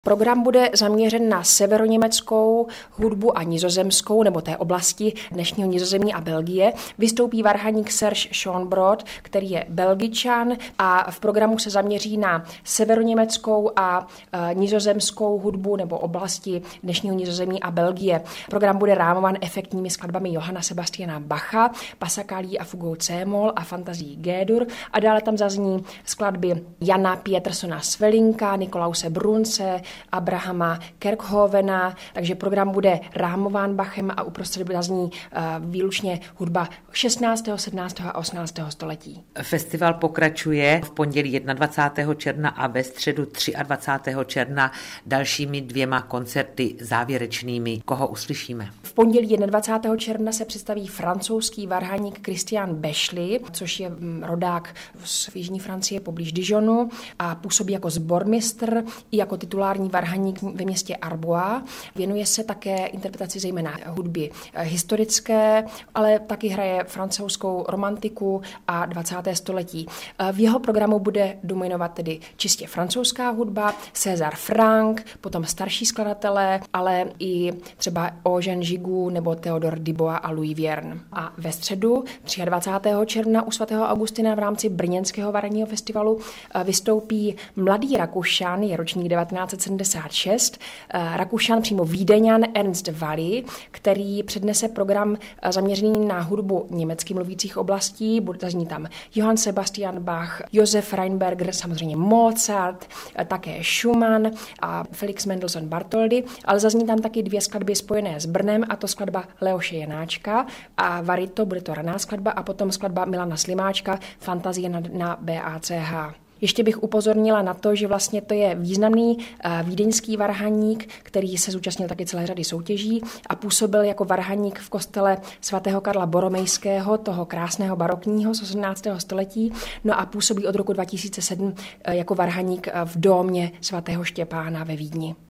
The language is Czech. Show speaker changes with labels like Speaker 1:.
Speaker 1: Program bude zaměřen na severoněmeckou hudbu a nizozemskou, nebo té oblasti dnešního Nizozemí a Belgie. Vystoupí varhaník Serge Schönbrod, který je Belgičan, a v programu se zaměří na severoněmeckou a nizozemskou hudbu nebo oblasti dnešního Nizozemí a Belgie. Program bude rámovan efektními skladbami Johanna Sebastiana Bacha, Passacaglie a fugou C-moll a fantazii G-dur, a dále tam zazní skladby Jana Pietersona Svellinka, Nikolause Brunse, Abrahama Kerkhovena, takže program bude rámován Bachem a uprostřed zazní výlučně hudba 16., 17. a 18. století.
Speaker 2: Festival pokračuje v pondělí 21. června a ve středu 23. června dalšími 2 koncerty závěrečnými. Koho uslyšíme?
Speaker 1: V pondělí 21. června se představí francouzský varhaník Christian Bešly, což je rodák z jižní Francie poblíž Dijonu a působí jako sbormistr i jako titulární varhaník ve městě Arbois. Věnuje se také interpretaci zejména hudby historické, ale taky hraje francouzskou romantiku a 20. století. V jeho programu bude dominovat tedy čistě francouzská hudba, César Franck, potom starší skladatelé, ale i třeba Eugène Gigoux nebo Theodore Dubois a Louis Vierne. A ve středu 23. června u svatého Augustina v rámci brněnského varhaního festivalu vystoupí mladý Rakušan, je ročník 1976, Rakušan, přímo Vídeňan Ernst Walli, který přednese program zaměřený na hudbu německy mluvících oblastí. Zazní tam Johann Sebastian Bach, Josef Rheinberger, samozřejmě Mozart, také Schumann a Felix Mendelssohn Bartholdy, ale zazní tam taky 2 skladby spojené s Brnem, a to skladba Leoše Janáčka a Varito, bude to raná skladba, a potom skladba Milana Slimáčka, Fantazie na BACH. Ještě bych upozornila na to, že vlastně to je významný vídeňský varhaník, který se zúčastnil taky celé řady soutěží a působil jako varhaník v kostele svatého Karla Boromejského, toho krásného barokního z 18. století, no a působí od roku 2007 jako varhaník v domě svatého Štěpána ve Vídni.